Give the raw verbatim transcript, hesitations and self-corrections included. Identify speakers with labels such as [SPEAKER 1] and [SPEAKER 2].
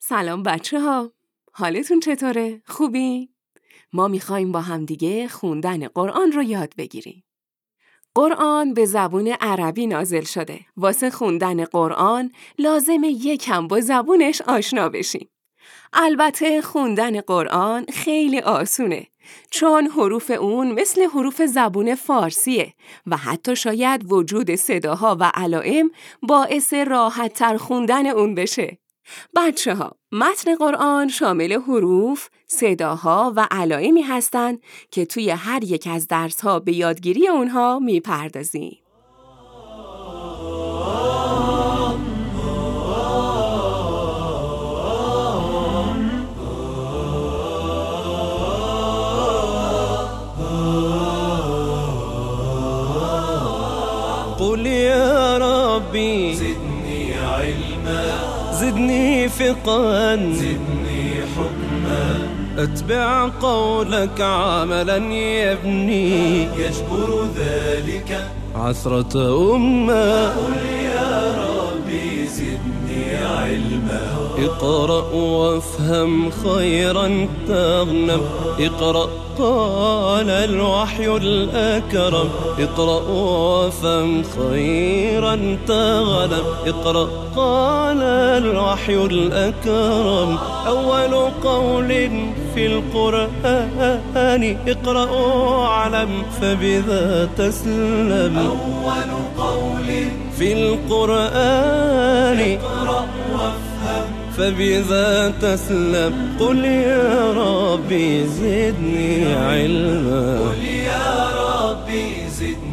[SPEAKER 1] سلام بچه ها، حالتون چطوره؟ خوبی؟ ما میخوایم با همدیگه خوندن قرآن رو یاد بگیریم. قرآن به زبون عربی نازل شده. واسه خوندن قرآن لازمه یکم با زبونش آشنا بشیم. البته خوندن قرآن خیلی آسونه، چون حروف اون مثل حروف زبون فارسیه و حتی شاید وجود صداها و علائم باعث راحت تر خوندن اون بشه. بچه ها، متن قرآن شامل حروف، صداها و علائمی هستند که توی هر یک از درس‌ها به یادگیری اونها میپردازیم.
[SPEAKER 2] قل يا ربي زدني علما زدني فقها زدني حكما أتبع قولك عملا يبني يجبر ذلك عثرة أمة. قل يا ربي زدني علما اقرأ وافهم خيرا تغنم اقرأ قال الوحي الأكرم اقرأ وافهم خيرا تغنم اقرأ قال الوحي الأكرم أول قول في القرآن اقرأ واعلم فبذا تسلم. أول قول في القرآن اقرأ وافهم فبذا تسلم. قل يا ربي زدني علما قل يا ربي زدني